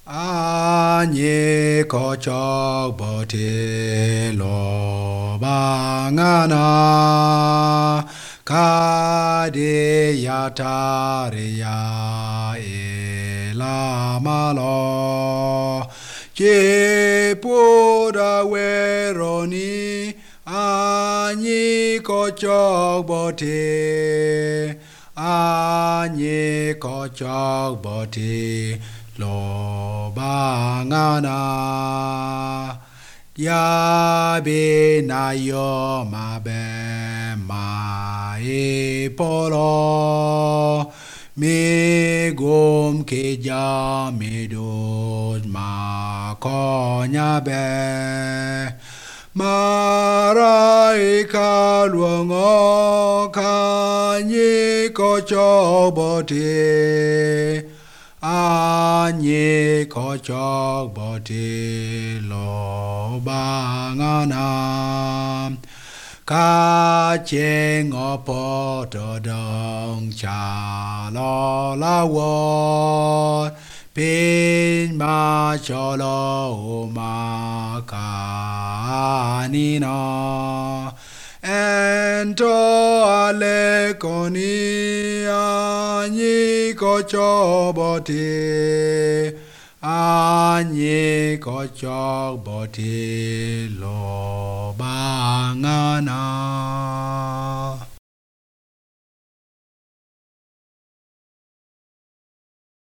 Anye kochok bote lo bangana kade yatare ya elamalo che poda weroni anye kochok bote anye kochok bote lo bangana ya be na yo ma be ma e polo me gom ke ja me do ma ko nya be mara e ka luongo ka nyi ko cho bote Anye kochok bote lo bangana ka cheng opo to dong cha lo la wo pin ma cho lo ma ka ni no Ento ale koni anyi kocho bote anyi kocho bote lo bangana